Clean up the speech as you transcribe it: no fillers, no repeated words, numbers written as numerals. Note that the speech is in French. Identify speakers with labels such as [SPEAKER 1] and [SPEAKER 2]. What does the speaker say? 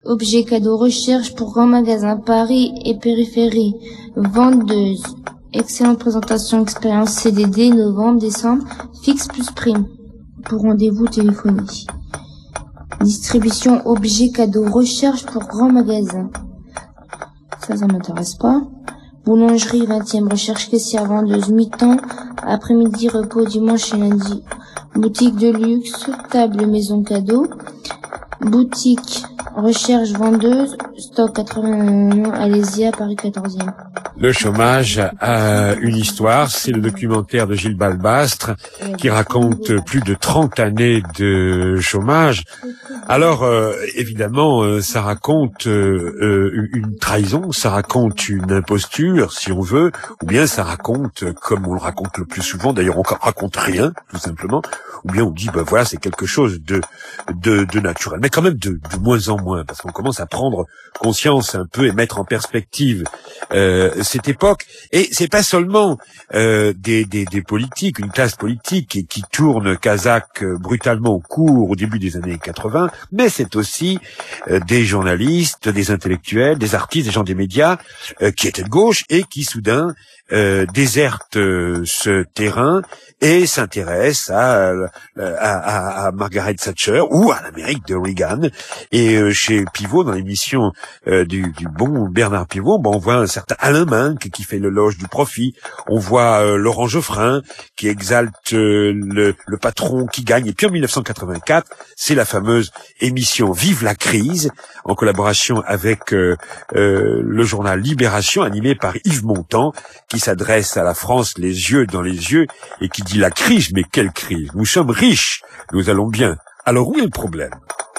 [SPEAKER 1] Objet cadeau recherche pour grand magasin Paris et périphérie. Vendeuse. Excellente présentation, expérience CDD, novembre, décembre, fixe plus prime. Pour rendez-vous téléphonie. Distribution objet cadeau recherche pour grand magasin. Ça m'intéresse pas. Boulangerie 20e, recherche caissière vendeuse mi-temps, après-midi repos dimanche et lundi. Boutique de luxe, table maison cadeau. Boutique recherche vendeuse, stock 80 Alésia, Paris 14e.
[SPEAKER 2] Le chômage a une histoire, c'est le documentaire de Gilles Balbastre qui raconte plus de 30 années de chômage. Alors, évidemment, ça raconte une trahison, ça raconte une imposture, si on veut, ou bien ça raconte, comme on le raconte le plus souvent, d'ailleurs on raconte rien, tout simplement, ou bien on dit, ben voilà, c'est quelque chose de naturel, mais quand même de moins en moins, parce qu'on commence à prendre conscience un peu et mettre en perspective cette époque. Et c'est pas seulement des politiques, une classe politique qui tourne kazakh brutalement au cours au début des années 80, mais c'est aussi des journalistes, des intellectuels, des artistes, des gens des médias qui étaient de gauche et qui soudain désertent ce terrain et s'intéressent à Margaret Thatcher ou à l'Amérique de Reagan. Et chez Pivot, dans l'émission du bon Bernard Pivot, on voit un certain Alain Minck qui fait l'éloge du profit. On voit Laurent Geoffrin qui exalte le patron qui gagne. Et puis en 1984, c'est la fameuse émission Vive la crise, en collaboration avec le journal Libération, animé par Yves Montand, qui s'adresse à la France les yeux dans les yeux et qui dit la crise, mais quelle crise? Nous sommes riches, nous allons bien. Alors où est le problème?